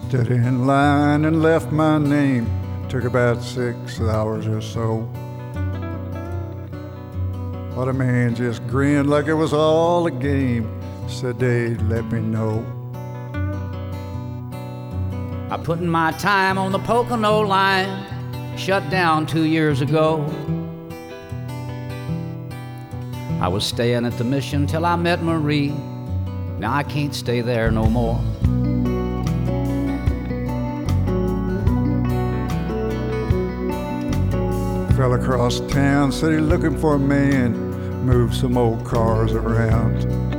Stood in line and left my name. Took about 6 hours or so. But a man just grinned like it was all a game. Said they'd let me know. I put in my time on the Pocono line, shut down 2 years ago. I was staying at the Mission till I met Marie. Now I can't stay there no more. Fell across town, said he looking for a man, move some old cars around.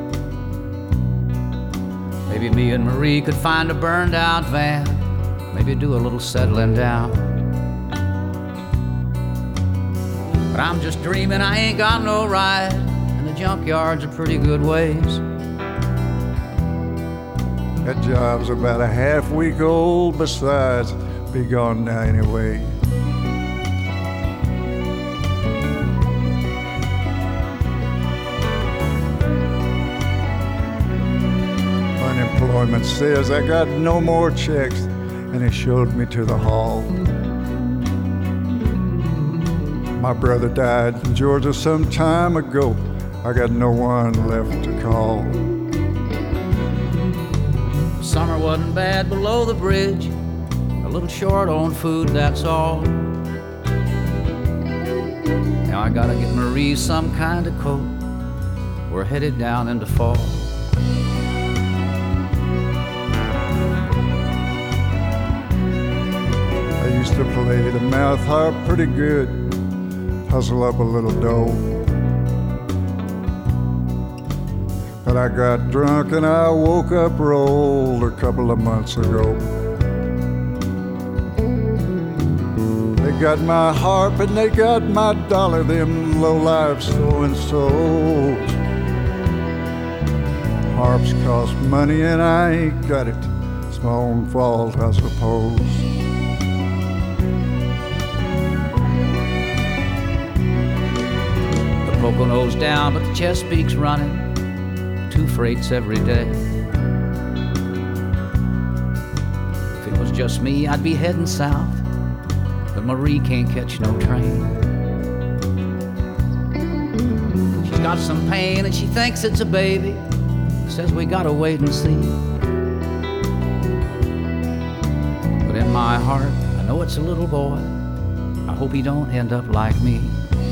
Maybe me and Marie could find a burned out van, maybe do a little settling down. But I'm just dreaming, I ain't got no ride, and the junkyard's a pretty good ways. That job's about a half week old, besides, be gone now anyway. Unemployment says I got no more checks, and he showed me to the hall. My brother died in Georgia some time ago. I got no one left to call. Summer wasn't bad below the bridge, a little short on food, that's all. Now I gotta get Marie some kind of coat. We're headed down into fall. I used to play the mouth harp pretty good, hustle up a little dough. But I got drunk and I woke up rolled a couple of months ago. They got my harp and they got my dollar, them low-life so-and-sos. Harps cost money and I ain't got it. It's my own fault, I suppose. The Pocono's down, but the Chesapeake's running. 2 freights every day. If it was just me, I'd be heading south, but Marie can't catch no train. She's got some pain and she thinks it's a baby. Says we gotta wait and see. But in my heart, I know it's a little boy. I hope he don't end up like me.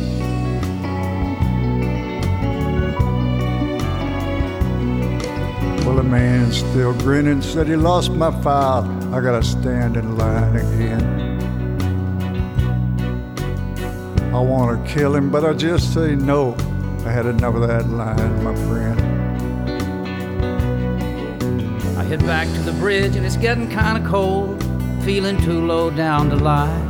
Well, the man still grinning, said he lost my file. I gotta stand in line again. I wanna kill him, but I just say no. I had enough of that line, my friend. I head back to the bridge and it's getting kinda cold, feeling too low down to lie.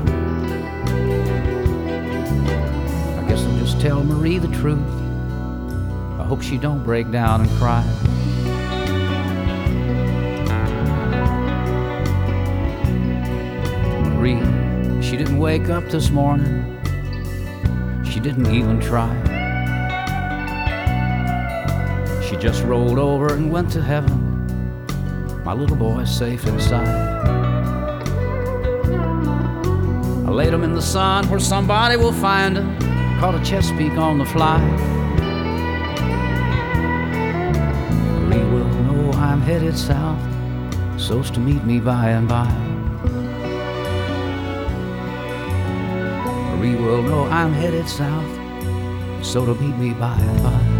I guess I'll just tell Marie the truth. I hope she don't break down and cry. Marie, she didn't wake up this morning. She didn't even try. She just rolled over and went to heaven. My little boy's safe inside. I laid him in the sun where somebody will find him. Caught a Chesapeake on the fly. Marie will know I'm headed south, so's to meet me by and by. Marie will know I'm headed south, so to meet me by and by.